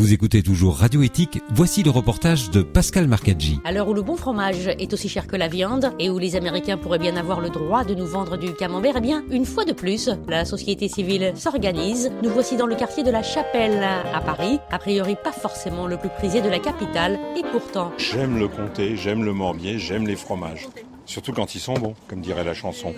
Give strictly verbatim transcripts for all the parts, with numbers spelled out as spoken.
Vous écoutez toujours Radio Éthique, voici le reportage de Pascal Marcaggi. À l'heure où le bon fromage est aussi cher que la viande et où les Américains pourraient bien avoir le droit de nous vendre du camembert, eh bien, une fois de plus, la société civile s'organise. Nous voici dans le quartier de la Chapelle à Paris, a priori pas forcément le plus prisé de la capitale, et pourtant... J'aime le comté, j'aime le morbier, j'aime les fromages. Surtout quand ils sont bons, comme dirait la chanson.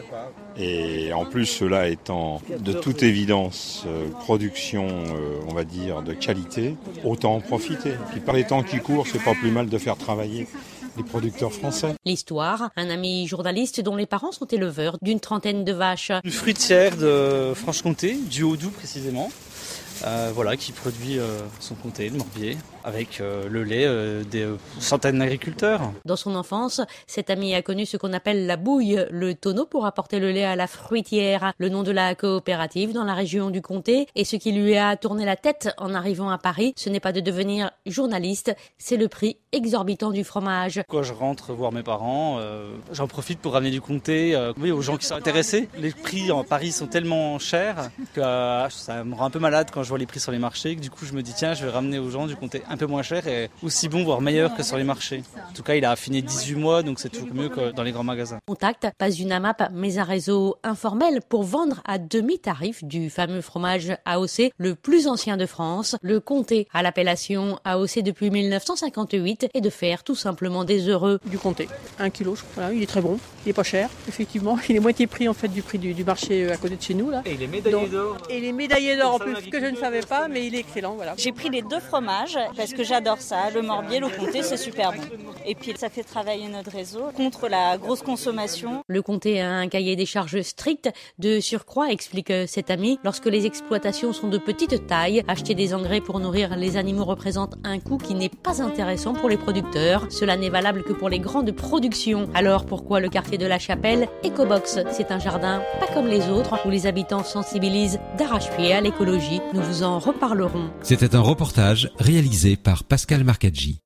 Et en plus, cela étant de toute évidence euh, production, euh, on va dire, de qualité, autant en profiter. Puis par les temps qui courent, c'est pas plus mal de faire travailler les producteurs français. L'histoire, un ami journaliste dont les parents sont éleveurs d'une trentaine de vaches. Une fruitière de Franche-Comté, du Haut-Doubs précisément. Euh, voilà, qui produit euh, son comté, le morbier, avec euh, le lait euh, des euh, centaines d'agriculteurs. Dans son enfance, cet ami a connu ce qu'on appelle la bouille, le tonneau pour apporter le lait à la fruitière, le nom de la coopérative dans la région du comté. Et ce qui lui a tourné la tête en arrivant à Paris, ce n'est pas de devenir journaliste, c'est le prix exorbitant du fromage. Quand je rentre voir mes parents, euh, j'en profite pour ramener du comté euh, oui, aux gens qui sont intéressés. Les prix en Paris sont tellement chers que euh, ça me rend un peu malade quand je vois les prix sur les marchés. Du coup, je me dis, tiens, je vais ramener aux gens du comté un peu moins cher et aussi bon, voire meilleur que sur les marchés. En tout cas, il a affiné dix-huit mois, donc c'est toujours mieux que dans les grands magasins. Contact, pas une AMAP, mais un réseau informel pour vendre à demi-tarif du fameux fromage A O C, le plus ancien de France. Le comté a l'appellation A O C depuis mille neuf cent cinquante-huit et de faire tout simplement des heureux. Du comté, un kilo, je crois. Voilà, il est très bon, il est pas cher, effectivement. Il est moitié prix en fait du prix du, du marché à côté de chez nous là. Et il est médaillé d'or. Et les médaillés d'or en plus, que je ne savais pas, mais il est excellent, voilà. J'ai pris les deux fromages parce que j'adore ça, le morbier, le comté, c'est super bon. Et puis ça fait travailler notre réseau contre la grosse consommation. Le comté a un cahier des charges strict. De surcroît, explique cet ami, lorsque les exploitations sont de petite taille, acheter des engrais pour nourrir les animaux représente un coût qui n'est pas intéressant pour les producteurs. Cela n'est valable que pour les grandes productions. Alors pourquoi le quartier de la Chapelle? Ecobox, c'est un jardin pas comme les autres où les habitants sensibilisent d'arrache-pied à l'écologie. Nous vous en reparlerons. C'était un reportage réalisé par Pascal Marcaggi.